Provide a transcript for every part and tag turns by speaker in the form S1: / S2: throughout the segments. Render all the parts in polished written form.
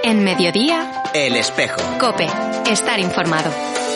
S1: En Mediodía,
S2: El Espejo.
S1: COPE. Estar informado.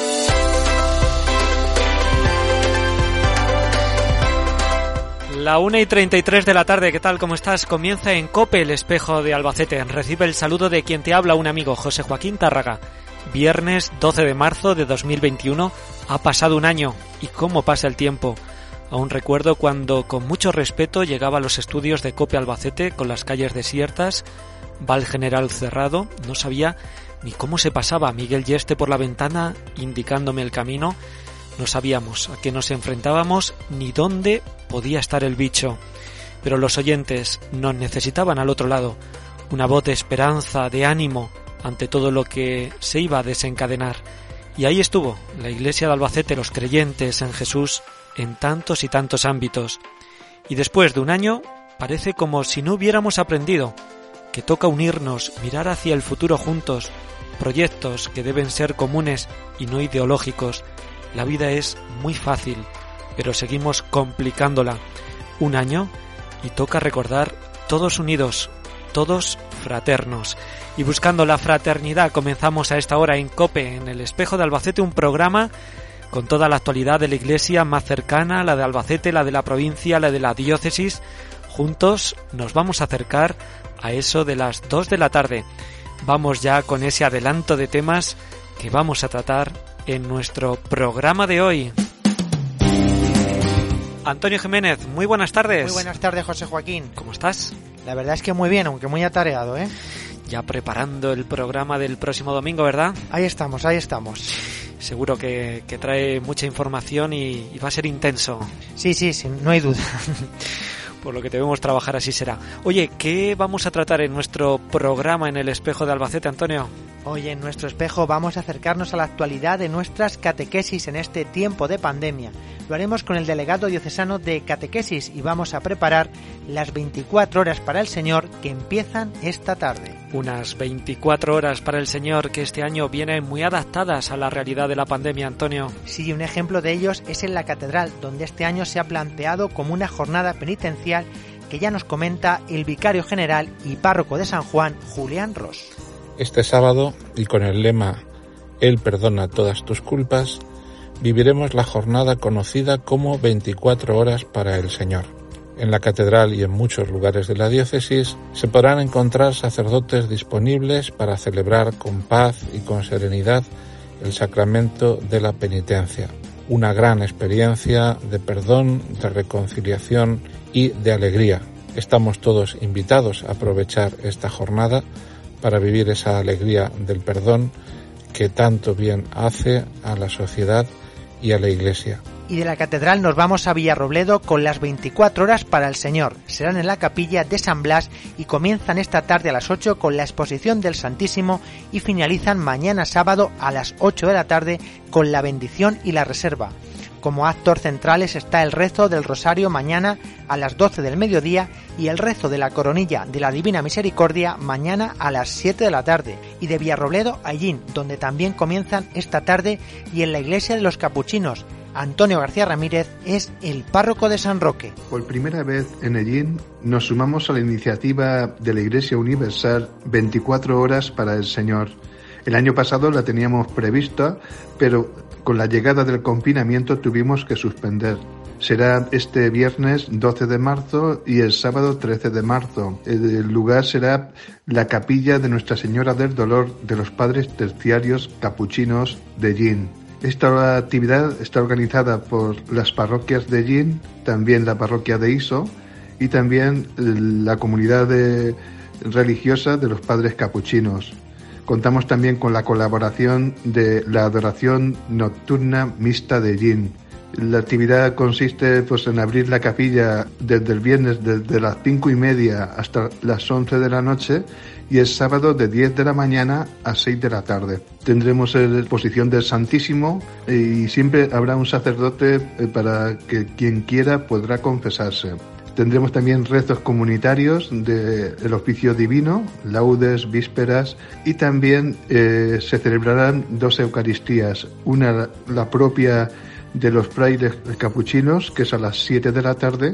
S3: La 1:33 de la tarde, ¿qué tal? ¿Cómo estás? Comienza en COPE, El Espejo de Albacete. Recibe el saludo de quien te habla, un amigo, José Joaquín Tárraga. Viernes 12 de marzo de 2021, ha pasado un año. ¿Y cómo pasa el tiempo? Aún recuerdo cuando, con mucho respeto, llegaba a los estudios de COPE Albacete con las calles desiertas, Val General cerrado, no sabía ni cómo se pasaba. Miguel Yeste por la ventana indicándome el camino. No sabíamos a qué nos enfrentábamos ni dónde podía estar el bicho. Pero los oyentes nos necesitaban al otro lado. Una voz de esperanza, de ánimo ante todo lo que se iba a desencadenar. Y ahí estuvo la Iglesia de Albacete, los creyentes en Jesús en tantos y tantos ámbitos. Y después de un año parece como si no hubiéramos aprendido que toca unirnos, mirar hacia el futuro juntos, proyectos que deben ser comunes y no ideológicos. La vida es muy fácil, pero seguimos complicándola. Un año y toca recordar todos unidos, todos fraternos. Y buscando la fraternidad comenzamos a esta hora en COPE, en El Espejo de Albacete, un programa con toda la actualidad de la Iglesia más cercana, la de Albacete, la de la provincia, la de la diócesis. Juntos nos vamos a acercar a eso de las 2 de la tarde. Vamos ya con ese adelanto de temas que vamos a tratar en nuestro programa de hoy. Antonio Jiménez, muy buenas tardes.
S4: Muy buenas tardes, José Joaquín.
S3: ¿Cómo estás?
S4: La verdad es que muy bien, aunque muy atareado, ¿eh?
S3: Ya preparando el programa del próximo domingo, ¿verdad?
S4: Ahí estamos, ahí estamos.
S3: Seguro que trae mucha información y va a ser intenso.
S4: Sí, no hay duda.
S3: Por lo que debemos trabajar así será. Oye, ¿qué vamos a tratar en nuestro programa en El Espejo de Albacete, Antonio?
S4: Hoy en nuestro espejo vamos a acercarnos a la actualidad de nuestras catequesis en este tiempo de pandemia. Lo haremos con el delegado diocesano de catequesis y vamos a preparar las 24 horas para el Señor que empiezan esta tarde.
S3: Unas 24 horas para el Señor que este año vienen muy adaptadas a la realidad de la pandemia, Antonio.
S4: Sí, un ejemplo de ellos es en la catedral, donde este año se ha planteado como una jornada penitencial que ya nos comenta el vicario general y párroco de San Juan, Julián Ros.
S5: Este sábado, y con el lema Él perdona todas tus culpas, viviremos la jornada conocida como 24 horas para el Señor. En la catedral y en muchos lugares de la diócesis se podrán encontrar sacerdotes disponibles para celebrar con paz y con serenidad el sacramento de la penitencia. Una gran experiencia de perdón, de reconciliación y de alegría. Estamos todos invitados a aprovechar esta jornada para vivir esa alegría del perdón que tanto bien hace a la sociedad y a la Iglesia.
S4: Y de la catedral nos vamos a Villarrobledo con las 24 horas para el Señor. Serán en la capilla de San Blas y comienzan esta tarde a las 8 con la exposición del Santísimo y finalizan mañana sábado a las 8 de la tarde con la bendición y la reserva. Como actos centrales está el rezo del Rosario mañana a las 12 del mediodía y el rezo de la Coronilla de la Divina Misericordia mañana a las 7 de la tarde. Y de Villarrobledo a Hellín, donde también comienzan esta tarde, y en la iglesia de los Capuchinos. Antonio García Ramírez es el párroco de San Roque.
S6: Por primera vez en Hellín nos sumamos a la iniciativa de la Iglesia Universal 24 horas para el Señor. El año pasado la teníamos prevista, pero con la llegada del confinamiento tuvimos que suspender. Será este viernes 12 de marzo y el sábado 13 de marzo. El lugar será la capilla de Nuestra Señora del Dolor de los Padres Terciarios Capuchinos de Hellín. Esta actividad está organizada por las parroquias de Hellín, también la parroquia de Iso y también la comunidad religiosa de los Padres Capuchinos. Contamos también con la colaboración de la adoración nocturna mixta de Hellín. La actividad consiste en abrir la capilla desde el viernes desde las 5:30 hasta las 11 de la noche y el sábado de 10 de la mañana a 6 de la tarde. Tendremos la exposición del Santísimo y siempre habrá un sacerdote para que quien quiera podrá confesarse. Tendremos también rezos comunitarios del oficio divino, laudes, vísperas y también se celebrarán 2 Eucaristías, una la propia de los frailes capuchinos, que es a las 7 de la tarde,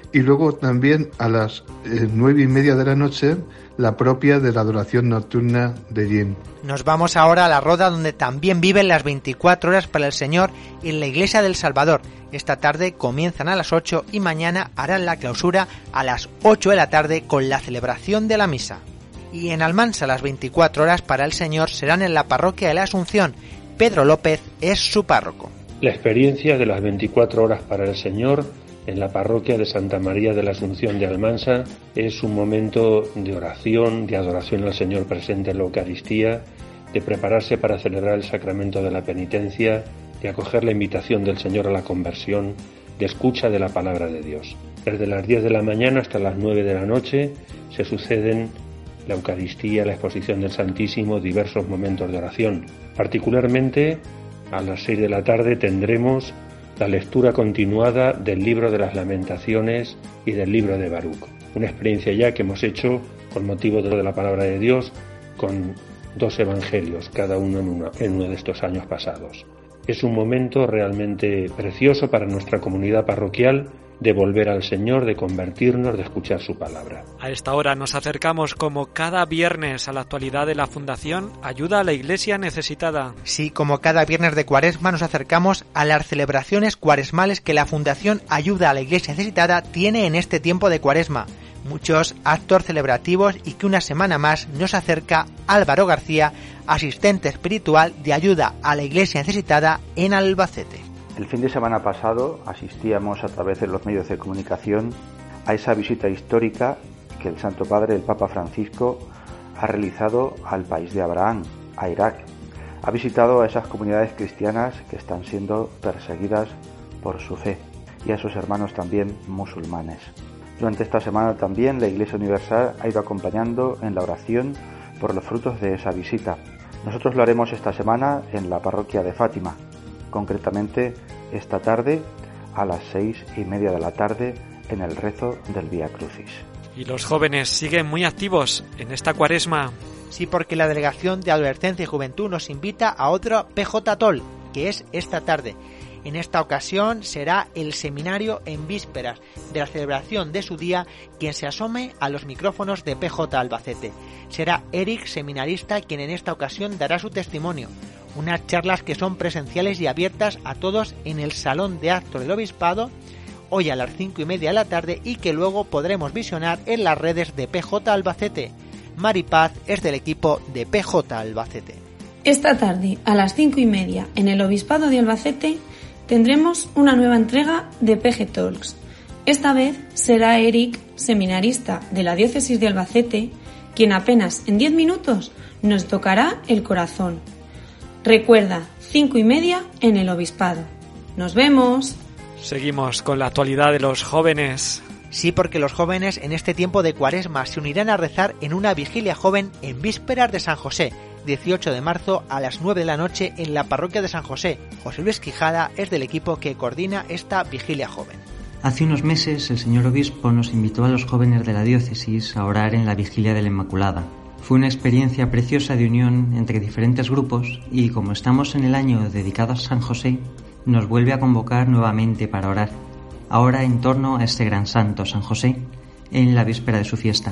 S6: Y luego también a las 9:30 de la noche, la propia de la adoración nocturna de Yin.
S4: Nos vamos ahora a la Roda, donde también viven las 24 horas para el Señor en la Iglesia del Salvador. Esta tarde comienzan a las 8 y mañana harán la clausura a las 8 de la tarde con la celebración de la misa. Y en Almansa las 24 horas para el Señor serán en la parroquia de la Asunción. Pedro López es su párroco.
S2: La experiencia de las 24 horas para el Señor en la parroquia de Santa María de la Asunción de Almansa es un momento de oración, de adoración al Señor presente en la Eucaristía, de prepararse para celebrar el sacramento de la penitencia, de acoger la invitación del Señor a la conversión, de escucha de la palabra de Dios. Desde las 10 de la mañana hasta las 9 de la noche se suceden la Eucaristía, la exposición del Santísimo, diversos momentos de oración. Particularmente a las 6 de la tarde tendremos la lectura continuada del libro de las Lamentaciones y del libro de Baruch. Una experiencia ya que hemos hecho con motivo de la palabra de Dios con 2 evangelios, cada uno en uno de estos años pasados. Es un momento realmente precioso para nuestra comunidad parroquial de volver al Señor, de convertirnos, de escuchar su palabra.
S3: A esta hora nos acercamos como cada viernes a la actualidad de la Fundación Ayuda a la Iglesia Necesitada.
S4: Sí, como cada viernes de Cuaresma nos acercamos a las celebraciones cuaresmales que la Fundación Ayuda a la Iglesia Necesitada tiene en este tiempo de Cuaresma. Muchos actos celebrativos y que una semana más nos acerca Álvaro García, asistente espiritual de Ayuda a la Iglesia Necesitada en Albacete.
S7: El fin de semana pasado asistíamos a través de los medios de comunicación a esa visita histórica que el Santo Padre, el Papa Francisco, ha realizado al país de Abraham, a Irak. Ha visitado a esas comunidades cristianas que están siendo perseguidas por su fe y a sus hermanos también musulmanes. Durante esta semana también la Iglesia Universal ha ido acompañando en la oración por los frutos de esa visita. Nosotros lo haremos esta semana en la parroquia de Fátima, concretamente esta tarde a las 6:30 de la tarde en el rezo del Vía Crucis.
S3: Y los jóvenes siguen muy activos en esta Cuaresma.
S4: Sí, porque la Delegación de Adolescencia y Juventud nos invita a otro PJ Tol, que es esta tarde. En esta ocasión será el seminario en vísperas de la celebración de su día quien se asome a los micrófonos de PJ Albacete. Será Eric, seminarista, quien en esta ocasión dará su testimonio. Unas charlas que son presenciales y abiertas a todos en el Salón de Actos del Obispado, hoy a las 5:30 de la tarde, y que luego podremos visionar en las redes de PJ Albacete. Mari Paz es del equipo de PJ Albacete.
S8: Esta tarde, a las 5:30, en el Obispado de Albacete, tendremos una nueva entrega de PG Talks. Esta vez será Eric, seminarista de la Diócesis de Albacete, quien apenas en 10 minutos nos tocará el corazón. Recuerda, 5:30 en el Obispado. ¡Nos vemos!
S3: Seguimos con la actualidad de los jóvenes.
S4: Sí, porque los jóvenes en este tiempo de Cuaresma se unirán a rezar en una vigilia joven en vísperas de San José, 18 de marzo a las 9 de la noche en la parroquia de San José. José Luis Quijada es del equipo que coordina esta vigilia joven.
S9: Hace unos meses el señor obispo nos invitó a los jóvenes de la diócesis a orar en la vigilia de la Inmaculada. Fue una experiencia preciosa de unión entre diferentes grupos y, como estamos en el año dedicado a San José, nos vuelve a convocar nuevamente para orar, ahora en torno a este gran santo, San José, en la víspera de su fiesta.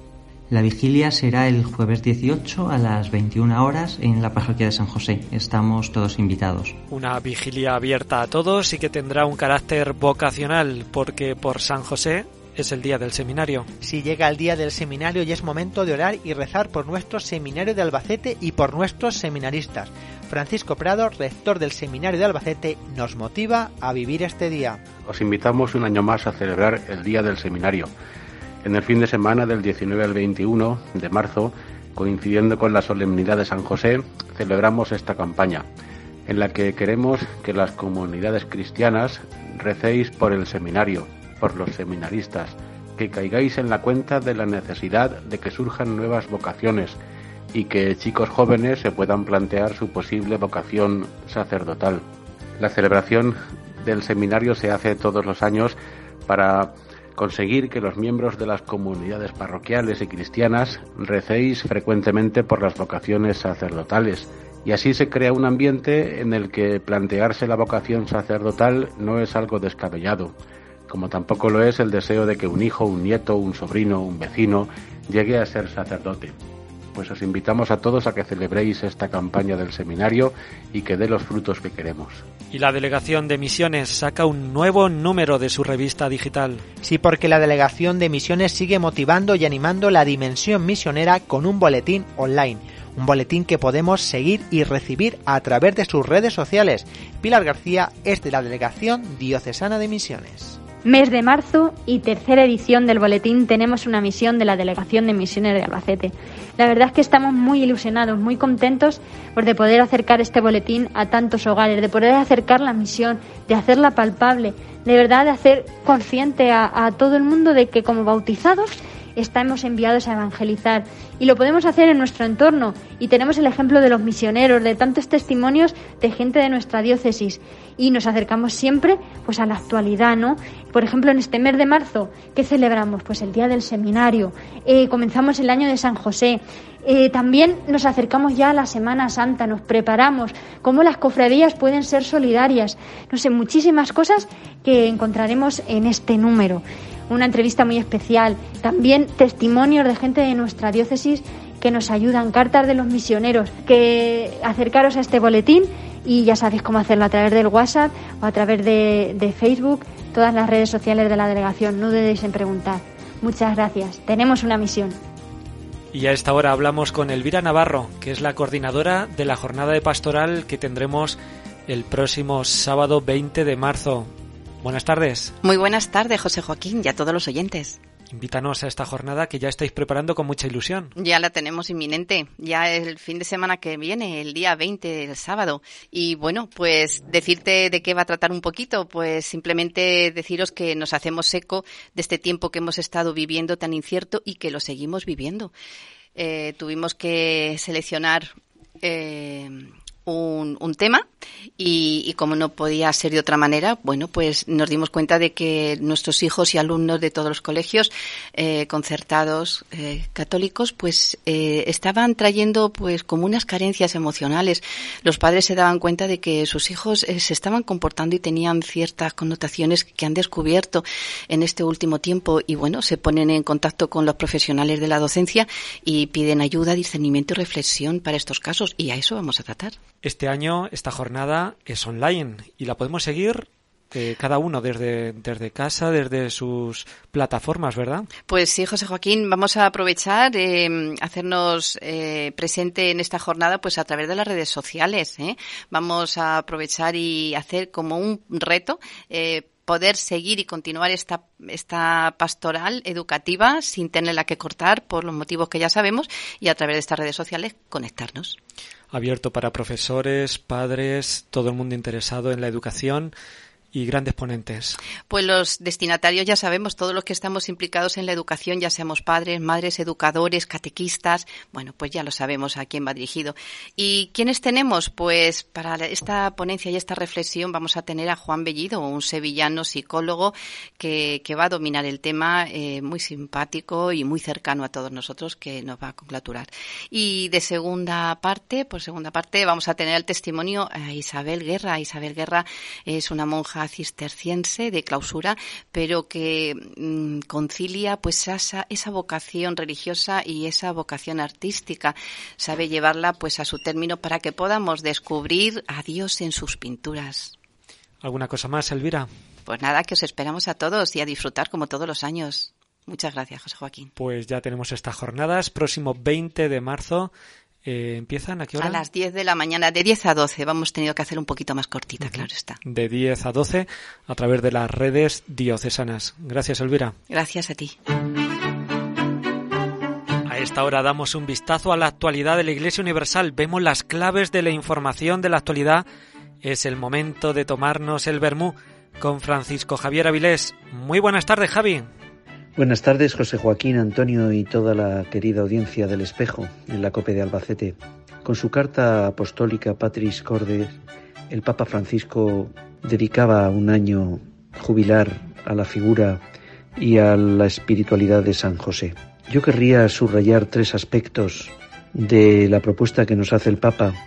S9: La vigilia será el jueves 18 a las 21 horas en la parroquia de San José. Estamos todos invitados.
S3: Una vigilia abierta a todos y que tendrá un carácter vocacional, porque por San José es el día del seminario.
S4: Si llega el día del seminario y es momento de orar y rezar por nuestro seminario de Albacete y por nuestros seminaristas. Francisco Prado, rector del seminario de Albacete, nos motiva a vivir este día.
S10: Os invitamos un año más a celebrar el día del seminario. En el fin de semana del 19 al 21 de marzo, coincidiendo con la solemnidad de San José, celebramos esta campaña, en la que queremos que las comunidades cristianas recéis por el seminario, por los seminaristas, que caigáis en la cuenta de la necesidad de que surjan nuevas vocaciones y que chicos jóvenes se puedan plantear su posible vocación sacerdotal. La celebración del seminario se hace todos los años para conseguir que los miembros de las comunidades parroquiales y cristianas recéis frecuentemente por las vocaciones sacerdotales, y así se crea un ambiente en el que plantearse la vocación sacerdotal no es algo descabellado, como tampoco lo es el deseo de que un hijo, un nieto, un sobrino, un vecino llegue a ser sacerdote. Pues os invitamos a todos a que celebréis esta campaña del seminario y que dé los frutos que queremos.
S3: Y la Delegación de Misiones saca un nuevo número de su revista digital.
S4: Sí, porque la Delegación de Misiones sigue motivando y animando la dimensión misionera con un boletín online. Un boletín que podemos seguir y recibir a través de sus redes sociales. Pilar García es de la Delegación Diocesana de Misiones.
S11: Mes de marzo y tercera edición del boletín Tenemos una misión de la Delegación de Misiones de Albacete. La verdad es que estamos muy ilusionados, muy contentos de poder acercar este boletín a tantos hogares, de poder acercar la misión, de hacerla palpable, de verdad de hacer consciente a todo el mundo de que como bautizados estamos enviados a evangelizar y lo podemos hacer en nuestro entorno y tenemos el ejemplo de los misioneros, de tantos testimonios de gente de nuestra diócesis y nos acercamos siempre pues a la actualidad, ¿no? Por ejemplo, en este mes de marzo, ¿qué celebramos? Pues el Día del Seminario, comenzamos el año de San José, también nos acercamos ya a la Semana Santa, nos preparamos, cómo las cofradías pueden ser solidarias, no sé, muchísimas cosas que encontraremos en este número. Una entrevista muy especial, también testimonios de gente de nuestra diócesis que nos ayudan, cartas de los misioneros, que acercaros a este boletín y ya sabéis cómo hacerlo a través del WhatsApp o a través de Facebook, todas las redes sociales de la delegación, no dudéis en preguntar. Muchas gracias, tenemos una misión.
S3: Y a esta hora hablamos con Elvira Navarro, que es la coordinadora de la jornada de pastoral que tendremos el próximo sábado 20 de marzo. Buenas tardes.
S12: Muy buenas tardes, José Joaquín, y a todos los oyentes.
S3: Invítanos a esta jornada que ya estáis preparando con mucha ilusión.
S12: Ya la tenemos inminente, ya el fin de semana que viene, el día 20, el sábado. Y bueno, pues decirte de qué va a tratar un poquito, pues simplemente deciros que nos hacemos eco de este tiempo que hemos estado viviendo tan incierto y que lo seguimos viviendo. Tuvimos que seleccionar un tema y como no podía ser de otra manera, bueno, pues nos dimos cuenta de que nuestros hijos y alumnos de todos los colegios concertados católicos pues estaban trayendo pues como unas carencias emocionales. Los padres se daban cuenta de que sus hijos se estaban comportando y tenían ciertas connotaciones que han descubierto en este último tiempo y bueno, se ponen en contacto con los profesionales de la docencia y piden ayuda, discernimiento y reflexión para estos casos y a eso vamos a tratar.
S3: Este año esta jornada es online y la podemos seguir cada uno desde casa, desde sus plataformas, ¿verdad?
S12: Pues sí, José Joaquín, vamos a aprovechar hacernos presente en esta jornada pues a través de las redes sociales. Vamos a aprovechar y hacer como un reto poder seguir y continuar esta pastoral educativa sin tenerla que cortar por los motivos que ya sabemos y a través de estas redes sociales conectarnos.
S3: Abierto para profesores, padres, todo el mundo interesado en la educación y grandes ponentes.
S12: Pues los destinatarios ya sabemos, todos los que estamos implicados en la educación, ya seamos padres, madres, educadores, catequistas, bueno, pues ya lo sabemos a quién va dirigido. ¿Y quiénes tenemos? Pues para esta ponencia y esta reflexión vamos a tener a Juan Bellido, un sevillano psicólogo que va a dominar el tema, muy simpático y muy cercano a todos nosotros, que nos va a congratular. Y de segunda parte vamos a tener el testimonio a Isabel Guerra. Isabel Guerra es una monja cisterciense de clausura, pero que concilia pues esa vocación religiosa y esa vocación artística, sabe llevarla pues a su término para que podamos descubrir a Dios en sus pinturas.
S3: ¿Alguna cosa más, Elvira?
S12: Pues nada, que os esperamos a todos y a disfrutar como todos los años. Muchas gracias, José Joaquín.
S3: Pues ya tenemos estas jornadas, próximo 20 de marzo. ¿Empiezan a qué hora?
S12: A las 10 de la mañana, de 10 a 12. Hemos tenido que hacer un poquito más cortita, claro está.
S3: De 10 a 12 a través de las redes diocesanas. Gracias, Elvira.
S12: Gracias a ti.
S3: A esta hora damos un vistazo a la actualidad de la Iglesia Universal. Vemos las claves de la información de la actualidad. Es el momento de tomarnos el vermú con Francisco Javier Avilés. Muy buenas tardes, Javi.
S13: Buenas tardes, José Joaquín, Antonio y toda la querida audiencia del Espejo en la COPE de Albacete. Con su carta apostólica Patris Corde, el Papa Francisco dedicaba un año jubilar a la figura y a la espiritualidad de San José. Yo querría subrayar 3 aspectos de la propuesta que nos hace el Papa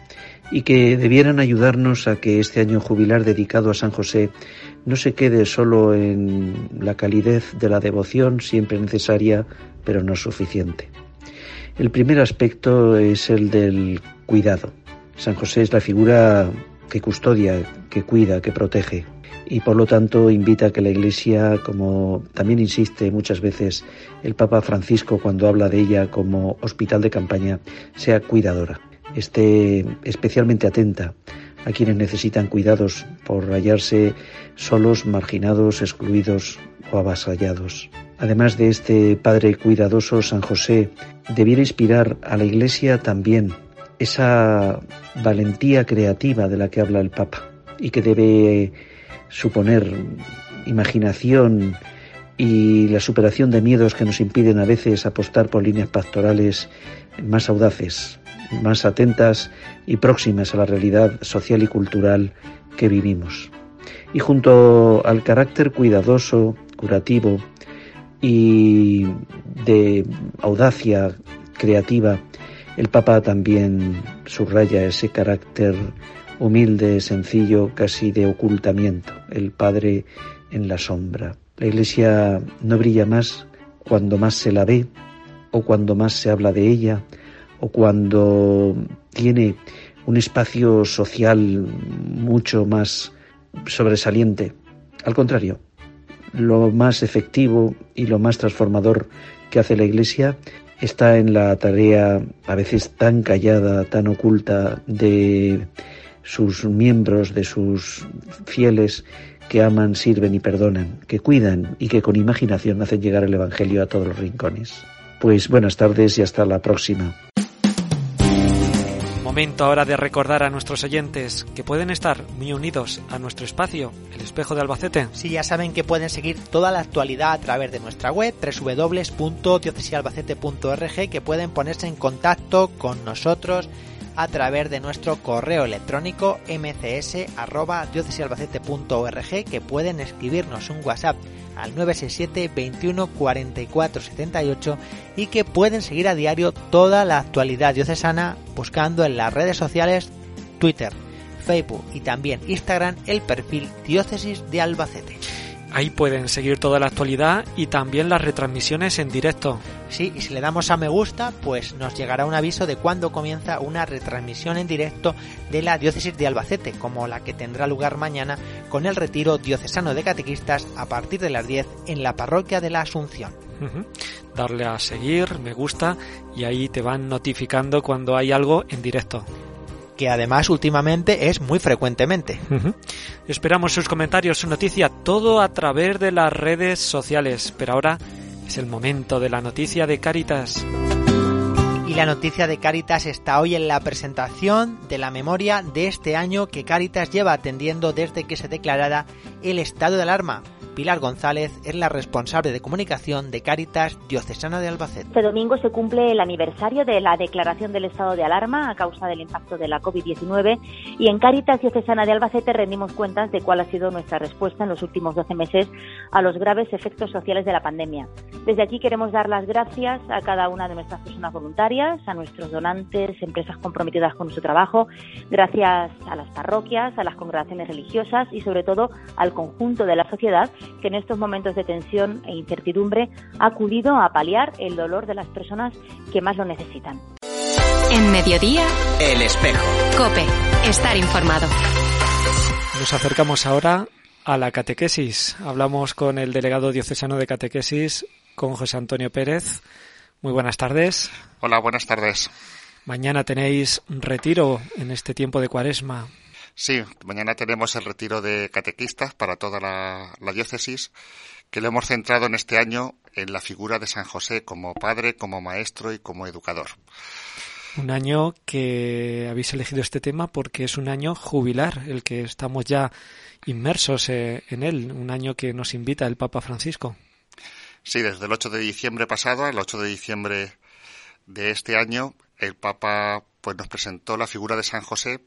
S13: y que debieran ayudarnos a que este año jubilar dedicado a San José no se quede solo en la calidez de la devoción, siempre necesaria, pero no suficiente. El primer aspecto es el del cuidado. San José es la figura que custodia, que cuida, que protege, y por lo tanto invita a que la Iglesia, como también insiste muchas veces el Papa Francisco cuando habla de ella como hospital de campaña, sea cuidadora, esté especialmente atenta a quienes necesitan cuidados por hallarse solos, marginados, excluidos o avasallados. Además de este Padre cuidadoso, San José debiera inspirar a la Iglesia también esa valentía creativa de la que habla el Papa y que debe suponer imaginación y la superación de miedos que nos impiden a veces apostar por líneas pastorales más audaces, más atentas y próximas a la realidad social y cultural que vivimos. Y junto al carácter cuidadoso, curativo y de audacia creativa, el Papa también subraya ese carácter humilde, sencillo, casi de ocultamiento, el Padre en la sombra. La Iglesia no brilla más cuando más se la ve, o cuando más se habla de ella, o cuando tiene un espacio social mucho más sobresaliente. Al contrario, lo más efectivo y lo más transformador que hace la Iglesia está en la tarea, a veces tan callada, tan oculta, de sus miembros, de sus fieles que aman, sirven y perdonan, que cuidan y que con imaginación hacen llegar el Evangelio a todos los rincones. Pues buenas tardes y hasta la próxima.
S3: Momento ahora de recordar a nuestros oyentes que pueden estar muy unidos a nuestro espacio, El Espejo de Albacete.
S4: Sí, ya saben que pueden seguir toda la actualidad a través de nuestra web www.diocesialbacete.org, que pueden ponerse en contacto con nosotros a través de nuestro correo electrónico mcs@diocesialbacete.org, que pueden escribirnos un WhatsApp al 967 21 44 78 y que pueden seguir a diario toda la actualidad diocesana buscando en las redes sociales Twitter, Facebook y también Instagram el perfil Diócesis de Albacete.
S3: Ahí pueden seguir toda la actualidad y también las retransmisiones en directo.
S4: Sí, y si le damos a me gusta, pues nos llegará un aviso de cuándo comienza una retransmisión en directo de la Diócesis de Albacete, como la que tendrá lugar mañana con el retiro diocesano de catequistas a partir de las 10 en la parroquia de la Asunción.
S3: Darle a seguir, me gusta, y ahí te van notificando cuando hay algo en directo.
S4: Que además últimamente es muy frecuentemente.
S3: Esperamos sus comentarios, su noticia, todo a través de las redes sociales. Pero ahora es el momento de la noticia de Cáritas.
S4: Y la noticia de Cáritas está hoy en la presentación de la memoria de este año que Cáritas lleva atendiendo desde que se declarara el estado de alarma. Pilar González es la responsable de comunicación de Cáritas Diocesana de Albacete.
S14: Este domingo se cumple el aniversario de la declaración del estado de alarma a causa del impacto de la COVID-19 y en Cáritas Diocesana de Albacete rendimos cuentas de cuál ha sido nuestra respuesta en los últimos 12 meses a los graves efectos sociales de la pandemia. Desde aquí queremos dar las gracias a cada una de nuestras personas voluntarias, a nuestros donantes, empresas comprometidas con su trabajo, gracias a las parroquias, a las congregaciones religiosas y sobre todo al conjunto de la sociedad que en estos momentos de tensión e incertidumbre ha acudido a paliar el dolor de las personas que más lo necesitan.
S1: En Mediodía,
S15: El Espejo.
S1: COPE, estar informado.
S3: Nos acercamos ahora a la catequesis. Hablamos con el delegado diocesano de catequesis, con José Antonio Pérez. Muy buenas tardes.
S16: Hola, buenas tardes.
S3: Mañana tenéis un retiro en este tiempo de Cuaresma.
S16: Sí, mañana tenemos el retiro de catequistas para toda la diócesis, que lo hemos centrado en este año en la figura de San José como padre, como maestro y como educador.
S3: Un año que habéis elegido este tema porque es un año jubilar, el que estamos ya inmersos en él, un año que nos invita el Papa Francisco.
S16: Sí, desde el 8 de diciembre pasado al 8 de diciembre de este año, el Papa pues nos presentó la figura de San José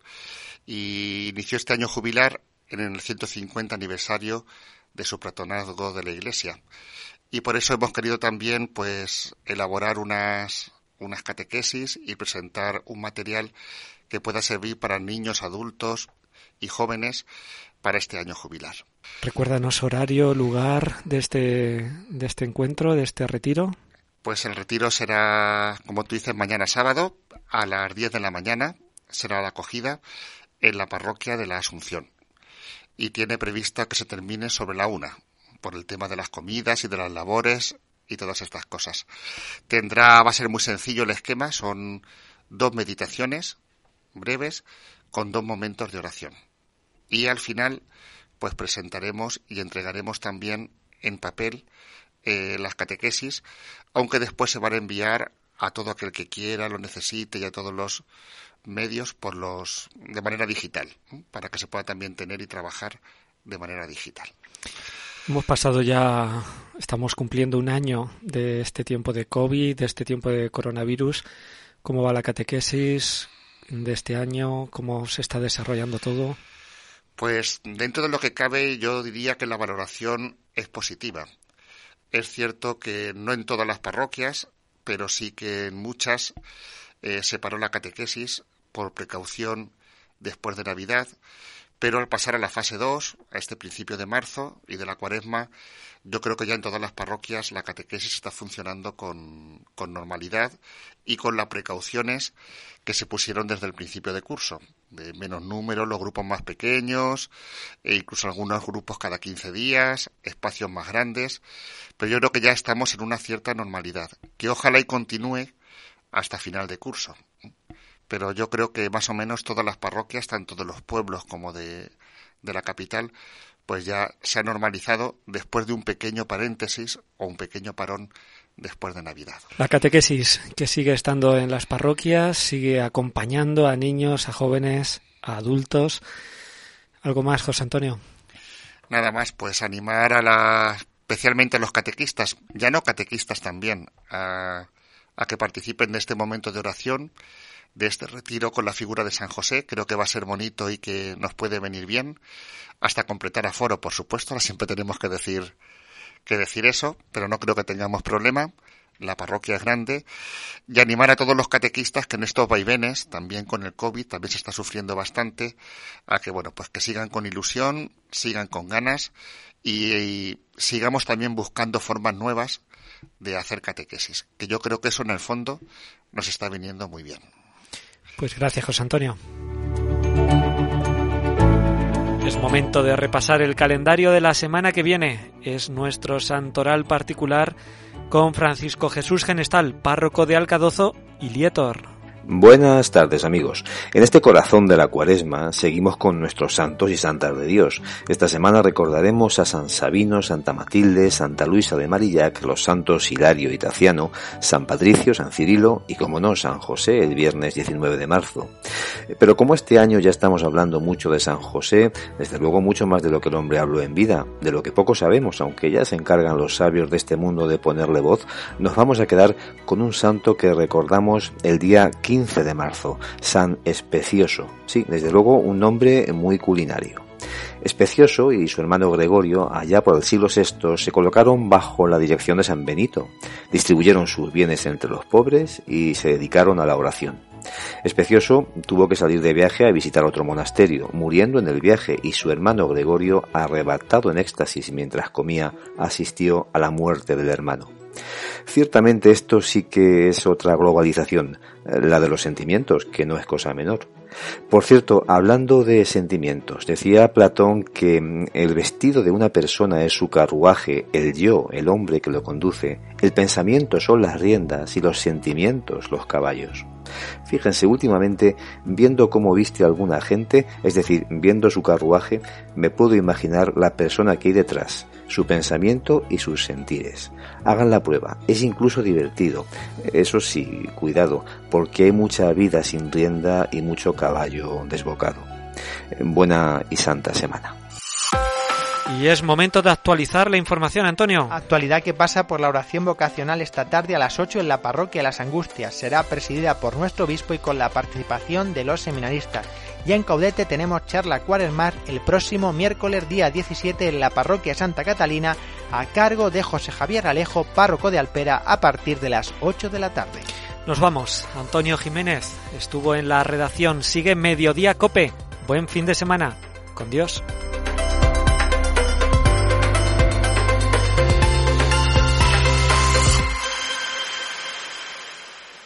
S16: y inició este año jubilar en el 150 aniversario de su patronazgo de la Iglesia. Y por eso hemos querido también pues elaborar unas catequesis y presentar un material que pueda servir para niños, adultos y jóvenes para este año jubilar.
S3: Recuérdanos horario, lugar de este encuentro, de este retiro.
S16: Pues el retiro será, como tú dices, mañana sábado a las 10 de la mañana. Será la acogida en la parroquia de la Asunción. Y tiene previsto que se termine sobre la 1, por el tema de las comidas y de las labores y todas estas cosas. Va a ser muy sencillo el esquema, son 2 meditaciones breves con 2 momentos de oración. Y al final, pues presentaremos y entregaremos también en papel las catequesis, aunque después se van a enviar a todo aquel que quiera, lo necesite y a todos los medios de manera digital, para que se pueda también tener y trabajar de manera digital.
S3: Estamos cumpliendo un año de este tiempo de COVID, de este tiempo de coronavirus. ¿Cómo va la catequesis de este año? ¿Cómo se está desarrollando todo?
S16: Pues dentro de lo que cabe, yo diría que la valoración es positiva. Es cierto que no en todas las parroquias, pero sí que en muchas se paró la catequesis por precaución después de Navidad, pero al pasar a la fase 2, a este principio de marzo y de la Cuaresma, yo creo que ya en todas las parroquias la catequesis está funcionando con normalidad y con las precauciones que se pusieron desde el principio de curso, de menos número, los grupos más pequeños, e incluso algunos grupos cada 15 días, espacios más grandes, pero yo creo que ya estamos en una cierta normalidad, que ojalá y continúe hasta final de curso. Pero yo creo que más o menos todas las parroquias, tanto de los pueblos como de la capital, pues ya se ha normalizado después de un pequeño paréntesis o un pequeño parón después de Navidad.
S3: La catequesis que sigue estando en las parroquias, sigue acompañando a niños, a jóvenes, a adultos. ¿Algo más, José Antonio?
S16: Nada más, pues animar especialmente a los catequistas, ya no catequistas también, a que participen de este momento de oración, de este retiro con la figura de San José. Creo que va a ser bonito y que nos puede venir bien, hasta completar aforo, por supuesto. Ahora siempre tenemos que decir eso, pero no creo que tengamos problema. La parroquia es grande. Y animar a todos los catequistas que en estos vaivenes, también con el COVID, también se está sufriendo bastante, a que pues que sigan con ilusión, sigan con ganas y sigamos también buscando formas nuevas de hacer catequesis, que yo creo que eso en el fondo nos está viniendo muy bien.
S3: Pues gracias, José Antonio. Es momento de repasar el calendario de la semana que viene. Es nuestro santoral particular con Francisco Jesús Genestal, párroco de Alcadozo y Lietor.
S15: Buenas tardes, amigos. En este corazón de la Cuaresma seguimos con nuestros santos y santas de Dios. Esta semana recordaremos a San Sabino, Santa Matilde, Santa Luisa de Marillac, los santos Hilario y Taciano, San Patricio, San Cirilo y, como no, San José el viernes 19 de marzo. Pero como este año ya estamos hablando mucho de San José, desde luego mucho más de lo que el hombre habló en vida, de lo que poco sabemos, aunque ya se encargan los sabios de este mundo de ponerle voz, nos vamos a quedar con un santo que recordamos el día 15 de marzo, San Especioso. Sí, desde luego un nombre muy culinario. Especioso y su hermano Gregorio, allá por el siglo VI, se colocaron bajo la dirección de San Benito, distribuyeron sus bienes entre los pobres y se dedicaron a la oración. Especioso tuvo que salir de viaje a visitar otro monasterio, muriendo en el viaje, y su hermano Gregorio, arrebatado en éxtasis mientras comía, asistió a la muerte del hermano. Ciertamente esto sí que es otra globalización, la de los sentimientos, que no es cosa menor. Por cierto, hablando de sentimientos, decía Platón que el vestido de una persona es su carruaje, el yo, el hombre que lo conduce, el pensamiento son las riendas y los sentimientos los caballos. Fíjense, últimamente, viendo cómo viste a alguna gente, es decir, viendo su carruaje, me puedo imaginar la persona que hay detrás, su pensamiento y sus sentires. Hagan la prueba, es incluso divertido. Eso sí, cuidado, porque hay mucha vida sin rienda y mucho caballo desbocado. Buena y santa semana.
S3: Y es momento de actualizar la información, Antonio.
S4: Actualidad que pasa por la oración vocacional esta tarde a las 8 en la parroquia Las Angustias. Será presidida por nuestro obispo y con la participación de los seminaristas. Ya en Caudete tenemos charla cuaresmal el próximo miércoles día 17 en la parroquia Santa Catalina a cargo de José Javier Alejo, párroco de Alpera, a partir de las 8 de la tarde.
S3: Nos vamos. Antonio Jiménez estuvo en la redacción. Sigue Mediodía COPE. Buen fin de semana. Con Dios.